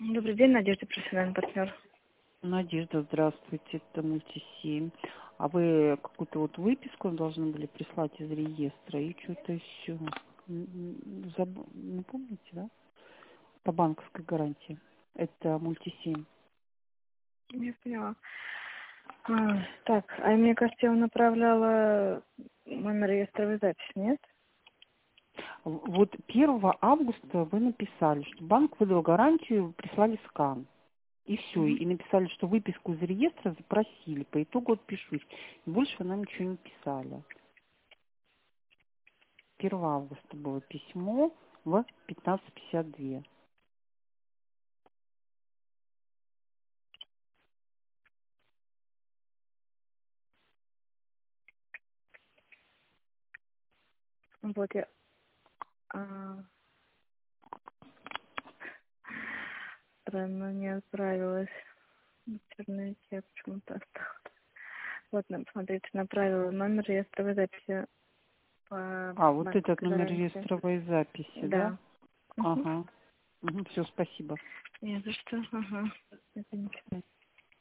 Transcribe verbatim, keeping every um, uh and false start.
Добрый день, Надежда, профессиональный партнер. Надежда, здравствуйте, это мультисемь. А вы какую-то вот выписку должны были прислать из реестра и что-то еще. М, м, заб- Не помните, да? По банковской гарантии. Это мультисемь. Я поняла. А, так, а мне кажется, я вам направляла номер реестровой записи, нет? В- Вот первого августа вы написали, что банк выдал гарантию, прислали скан. И все. Угу. И написали, что выписку из реестра запросили. По итогу отпишусь. И больше вы нам ничего не писали. первого августа было письмо в пятнадцать пятьдесят два. Вот я а, странно не отправилась в интернете, я почему-то осталась. Вот, на- смотрите, направила номер реестровой записи по А, вот этот банковской номер гарантии. реестровой записи, да? Да. Угу. Ага. Все, спасибо. Не за что. Ага. Это ничего.